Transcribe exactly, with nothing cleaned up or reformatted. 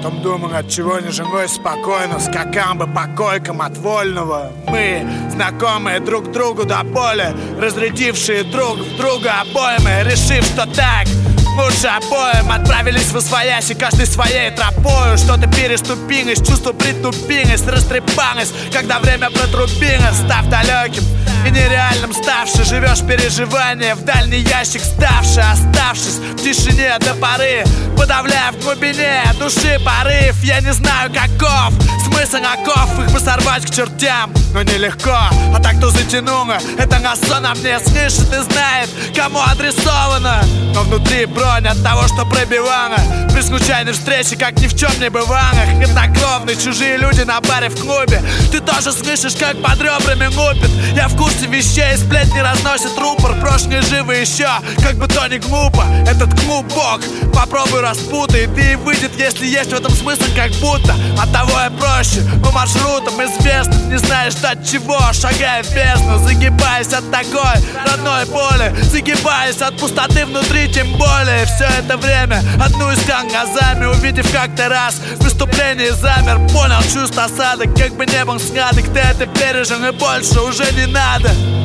Потом думал, от чего не женой спокойно скакал бы по койкам от вольного. Мы, знакомые друг другу до боли, разрядившие друг в друга обоймы, решив, что так лучше обоим, отправились в освоясь, и каждый своей тропою. Что-то переступилось, чувство притупилось, растрепалось, когда время протрубилось, став далеким и нереальным ставший. Живешь переживания в дальний ящик ставший, оставшись в тишине до поры, подавляя в глубине души порыв. Я не знаю, каков смысл оков, их бы сорвать к чертям, но нелегко. А так, кто затянуло, это на сон, а мне слышит и знает, кому адресовано. Но внутри бронь от того, что пробивало при случайной встрече, как ни в чем не бывало. Хладнокровные чужие люди на баре в клубе, ты тоже слышишь, как под ребрами лупит. Я в курсе вещей, сплетни разносит рупор. Прошлое живо еще, как бы то ни глупо. Этот клубок попробуй распутай, ты и выйдет, если есть в этом смысл, как будто. Оттого я проще по маршрутам известным, не знаешь от чего, шагая в бездну, загибаясь от такой родной боли, загибаясь от пустоты внутри, тем более. Все это время одну искал глазами, увидев как-то раз в выступлении замер. Понял чувство осадок, как бы не был сладок. Ты это пережил и больше уже не надо.